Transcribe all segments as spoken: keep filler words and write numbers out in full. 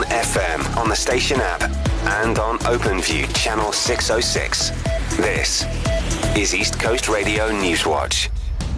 F M on the station app and on OpenView channel six oh six. This is East Coast Radio Newswatch.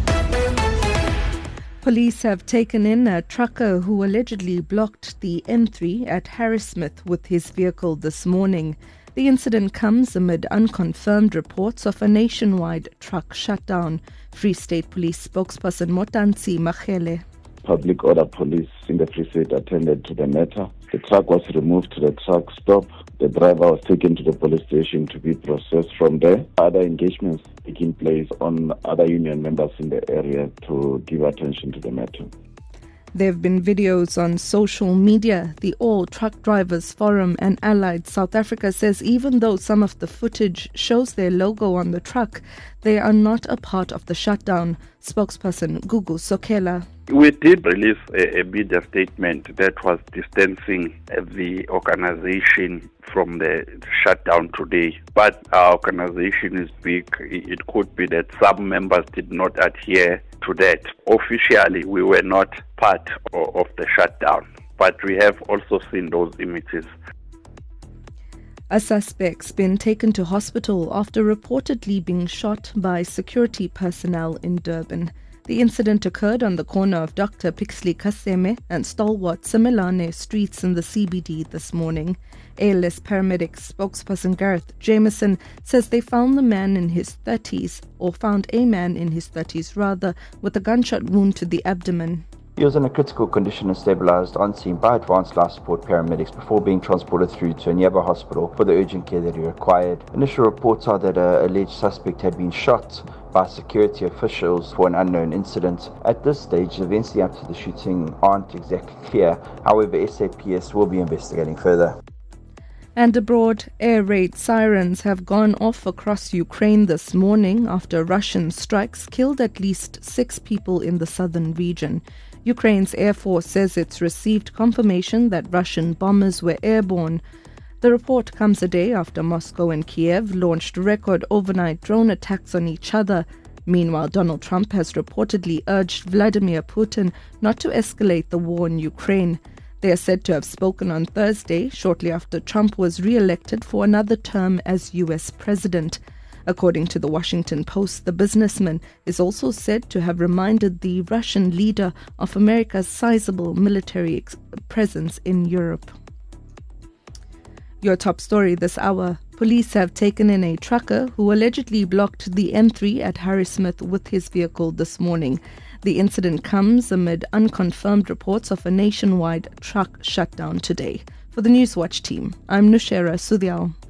Police have taken in a trucker who allegedly blocked the N three at Harrismith with his vehicle this morning. The incident comes amid unconfirmed reports of a nationwide truck shutdown. Free State Police spokesperson Motansi Machele. Public order police in the Free State attended to the matter. The truck was removed to the truck stop. The driver was taken to the police station to be processed from there. Other engagements taking place on other union members in the area to give attention to the matter. There have been videos on social media. The All Truck Drivers Forum and Allied South Africa says even though some of the footage shows their logo on the truck, they are not a part of the shutdown. Spokesperson Gugu Sokela. We did release a, a media statement that was distancing the organization from the shutdown today. But our organization is big. It could be that some members did not adhere to that. Officially, we were not part of, of the shutdown, but we have also seen those images. A suspect's been taken to hospital after reportedly being shot by security personnel in Durban. The incident occurred on the corner of Doctor Pixley Kaseme and Stalwart Similane streets in the C B D this morning. A L S paramedics spokesperson Gareth Jameson says they found the man in his thirties, or found a man in his thirties rather, with a gunshot wound to the abdomen. He was in a critical condition and stabilised on scene by advanced life support paramedics before being transported through to a nearby hospital for the urgent care that he required. Initial reports are that an alleged suspect had been shot by security officials for an unknown incident. At this stage, events leading up to the shooting aren't exactly clear. However, S A P S will be investigating further. And abroad, air raid sirens have gone off across Ukraine this morning after Russian strikes killed at least six people in the southern region. Ukraine's Air Force says it's received confirmation that Russian bombers were airborne. The report comes a day after Moscow and Kiev launched record overnight drone attacks on each other. Meanwhile, Donald Trump has reportedly urged Vladimir Putin not to escalate the war in Ukraine. They are said to have spoken on Thursday, shortly after Trump was re-elected for another term as U S president. According to the Washington Post, the businessman is also said to have reminded the Russian leader of America's sizable military ex- presence in Europe. Your top story this hour. Police have taken in a trucker who allegedly blocked the N three at Harrismith with his vehicle this morning. The incident comes amid unconfirmed reports of a nationwide truck shutdown today. For the Newswatch team, I'm Nushera Sudhyal.